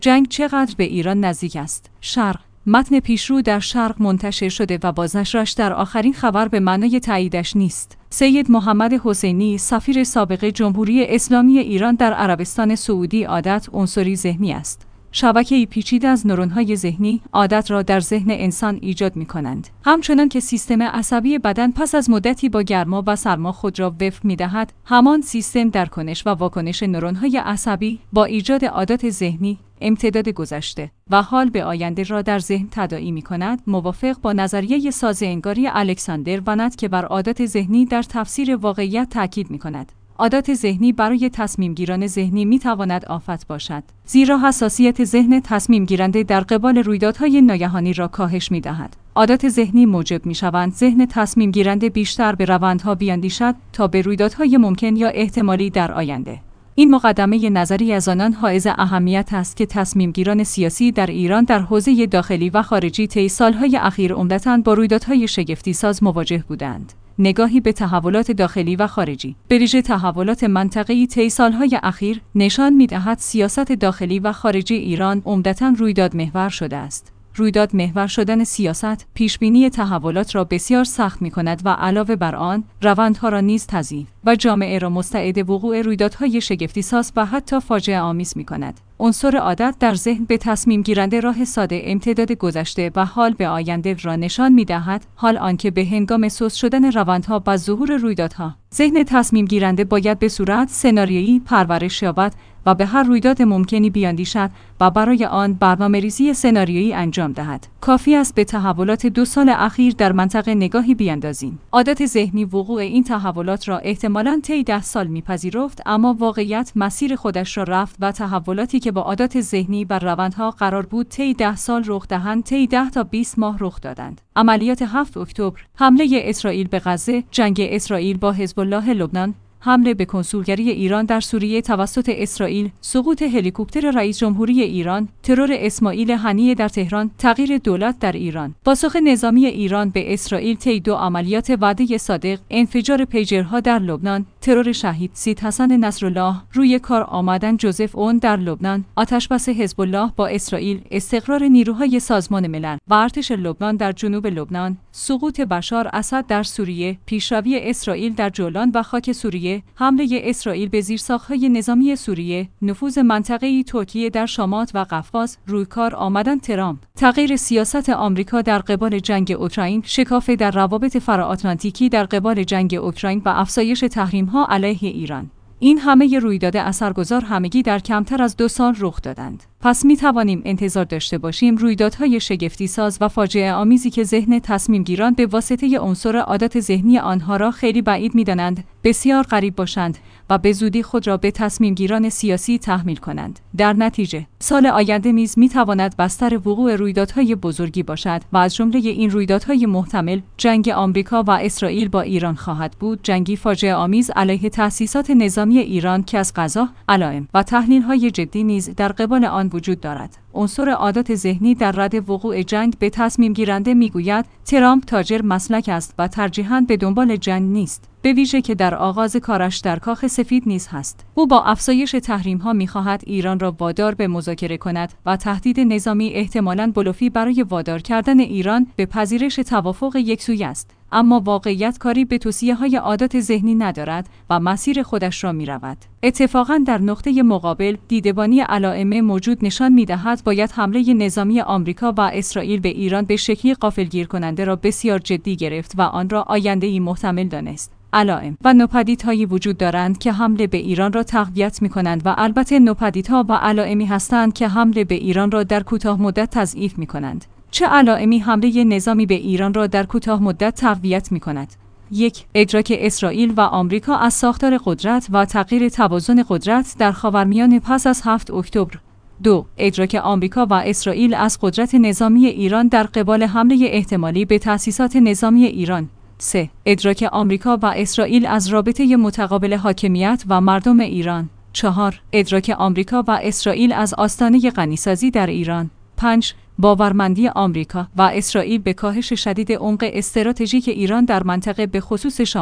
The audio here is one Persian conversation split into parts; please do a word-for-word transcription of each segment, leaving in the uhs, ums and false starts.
جنگ چقدر به ایران نزدیک است. شرق. متن پیشرو در شرق منتشر شده و بازنشرش در آخرین خبر به معنای تاییدش نیست. سید محمد حسینی، سفیر سابق جمهوری اسلامی ایران در عربستان سعودی، عادت عنصری ذهنی است. شبکه‌ای پیچیده از نورون‌های ذهنی عادت را در ذهن انسان ایجاد می‌کنند. همچنان که سیستم عصبی بدن پس از مدتی با گرما و سرما خود را وفق می‌دهد، همان سیستم در کنش و واکنش نورون‌های عصبی با ایجاد عادات ذهنی امتداد گذشته و حال به آینده را در ذهن تداعی می‌کند. موافق با نظریه سازه‌انگاری الکساندر ونت که بر عادات ذهنی در تفسیر واقعیت تاکید می‌کند. عادات ذهنی برای تصمیم گیران ذهنی می تواند آفت باشد، زیرا حساسیت ذهن تصمیم گیرنده در قبال رویدادهای ناگهانی را کاهش می دهد. عادات ذهنی موجب می شوند ذهن تصمیم گیرنده بیشتر به روندها بیاندیشد تا به رویدادهای ممکن یا احتمالی در آینده. این مقدمه نظری از آنان حائز اهمیت است که تصمیم گیران سیاسی در ایران در حوزه داخلی و خارجی طی سالهای اخیر عمدتاً با رویدادهای شگفتی‌ساز مواجه بودند. نگاهی به تحولات داخلی و خارجی، به ویژه تحولات منطقه‌ای طی سالهای اخیر، نشان می‌دهد سیاست داخلی و خارجی ایران عمدتاً رویداد محور شده است. رویداد محور شدن سیاست، پیشبینی تحولات را بسیار سخت می‌کند و علاوه بر آن، روندها را نیز تضعیف و جامعه را مستعد وقوع رویدادهای شگفتی‌ساز و حتی فاجعه آمیز می‌کند. عنصر عادت در ذهن به تصمیم گیرنده راه ساده امتداد گذشته و حال به آینده را نشان می‌دهد، حال آنکه به هنگام سوس شدن روندها و ظهور رویدادها، ذهن تصمیم گیرنده باید به صورت سناریویی پرورش یابد و به هر رویداد ممکنی بیاندیشد و برای آن برنامه‌ریزی سناریویی انجام دهد. کافی است به تحولات دو سال اخیر در منطقه نگاهی بیاندازیم. عادت ذهنی وقوع این تحولات را احتمالاً طی ده سال می‌پذیرفت، اما واقعیت مسیر خودش را رفت و تحولاتی که با عادات ذهنی بر روندها قرار بود طی ده سال رخ دهند، طی ده تا بیست ماه رخ دادند. عملیات هفت اکتبر، حمله اسرائیل به غزه، جنگ اسرائیل با حزب الله لبنان، حمله به کنسولگری ایران در سوریه توسط اسرائیل، سقوط هلیکوپتر رئیس جمهوری ایران، ترور اسماعیل هنیه در تهران، تغییر دولت در ایران، پاسخ نظامی ایران به اسرائیل طی دو عملیات وعده صادق، انفجار پیجرها در لبنان، ترور شهید سید حسن نصرالله، روی کار آمدن جوزف اون در لبنان، آتشبس حزب الله با اسرائیل، استقرار نیروهای سازمان ملل و ارتش لبنان در جنوب لبنان، سقوط بشار اسد در سوریه، پیشروی اسرائیل در جولان و خاک سوریه، حمله اسرائیل به زیرساخت‌های نظامی سوریه، نفوذ منطقه‌ای ترکیه در شامات و قفقاز، رویکار آمدن ترامپ، تغییر سیاست آمریکا در قبال جنگ اوکراین، شکاف در روابط فراتلانتیکی در قبال جنگ اوکراین و افزایش تحریم‌ها علیه ایران. این همه رویداد اثرگذار همگی در کمتر از دو سال رخ دادند. پس می توانیم انتظار داشته باشیم رویدادهای شگفتی‌ساز و فاجعه آمیزی که ذهن تصمیم گیران به واسطه عنصر عادت ذهنی آنها را خیلی بعید می دانند، بسیار قریب باشند و به زودی خود را به تصمیم گیران سیاسی تحمیل کنند. در نتیجه، سال آینده نیز می تواند بستر وقوع رویدادهای بزرگی باشد و از جمله این رویدادهای محتمل، جنگ آمریکا و اسرائیل با ایران خواهد بود، جنگی فاجعه آمیز علیه تأسیسات نظامی ایران که از قضا، علائم و تحلیل‌های جدی نیز در قبال آن وجود دارد. عنصر عادت ذهنی در رد وقوع جنگ به تصمیم گیرنده میگوید ترامپ تاجر مسلک است و ترجیحاً به دنبال جنگ نیست، به ویژه که در آغاز کارش در کاخ سفید نیز هست. او با افزایش تحریم‌ها می‌خواهد ایران را وادار به مذاکره کند و تهدید نظامی احتمالاً بلوفی برای وادار کردن ایران به پذیرش توافق یکسویه است. اما واقعیت کاری به توصیه‌های عادات ذهنی ندارد و مسیر خودش را می‌رود. اتفاقاً در نقطه مقابل، دیدبانی علائم موجود نشان می‌دهد باید حمله نظامی آمریکا و اسرائیل به ایران به شکلی غافلگیر کننده را بسیار جدی گرفت و آن را آینده‌ای محتمل دانست. علائم و نوپدیدهایی وجود دارند که حمله به ایران را تقویت می‌کنند و البته نوپدیدها و علائمی هستند که حمله به ایران را در کوتاه مدت تضعیف می‌کنند. چه علائمی حمله نظامی به ایران را در کوتاه مدت تقویت می‌کند؟ یک، ادراک اسرائیل و آمریکا از ساختار قدرت و تغییر توازن قدرت در خاورمیانه پس از هفت اکتبر. دو، ادراک آمریکا و اسرائیل از قدرت نظامی ایران در قبال حمله احتمالی به تأسیسات نظامی ایران. سه، ادراک آمریکا و اسرائیل از رابطه متقابل حاکمیت و مردم ایران. چهار، ادراک آمریکا و اسرائیل از آستانه غنیسازی در ایران. پنج، باورمندی آمریکا و اسرائیل به کاهش شدید عمق استراتژیک ایران در منطقه به خصوص شامات.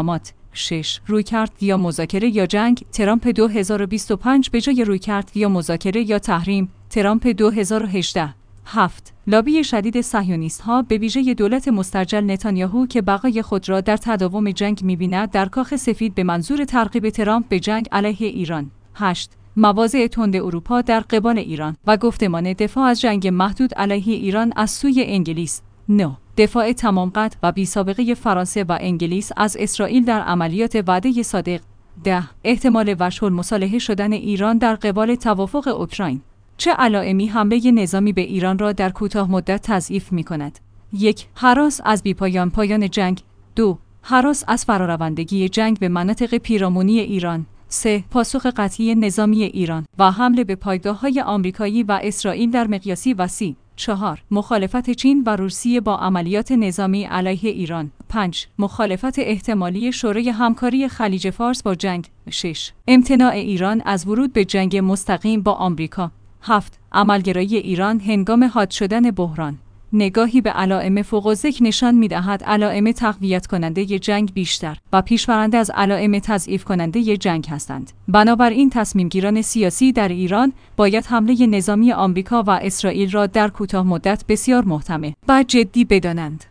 شش. رویکرد یا مذاکره یا جنگ، ترامپ دو هزار و بیست و پنج به جای رویکرد یا مذاکره یا تحریم، ترامپ دو هزار و هجده. هفت. لابی شدید صهیونیست‌ها به ویژه دولت مستعجل نتانیاهو که بقای خود را در تداوم جنگ می‌بیند در کاخ سفید به منظور ترغیب ترامپ به جنگ علیه ایران. هشت. مواضع تند اروپا در قبال ایران و گفتمان دفاع از جنگ محدود علیه ایران از سوی انگلیس. نه. دفاع تمام قد و بی سابقه فرانسه و انگلیس از اسرائیل در عملیات وعده صادق. ده. احتمال وشح المصالحه شدن ایران در قبال توافق اوکراین. چه علائمی حمله نظامی به ایران را در کوتاه مدت تضعیف می‌کند؟ یک. هراس از بی‌پایان پایان جنگ. دو. هراس از فراروندگی جنگ به مناطق پیرامونی ایران. سه. پاسخ قطعی نظامی ایران و حمله به پایگاه‌های آمریکایی و اسرائیل در مقیاسی وسیع. چهار. مخالفت چین و روسیه با عملیات نظامی علیه ایران. پنج. مخالفت احتمالی شورای همکاری خلیج فارس با جنگ. شش. امتناع ایران از ورود به جنگ مستقیم با آمریکا. هفت. عملگرایی ایران هنگام حاد شدن بحران. نگاهی به علائم فوق‌الذکر نشان می‌دهد علائم تقویت کننده جنگ بیشتر و پیشبرنده از علائم تضعیف کننده جنگ هستند. بنابراین تصمیمگیران سیاسی در ایران باید حمله نظامی آمریکا و اسرائیل را در کوتاه مدت بسیار محتمل و جدی بدانند.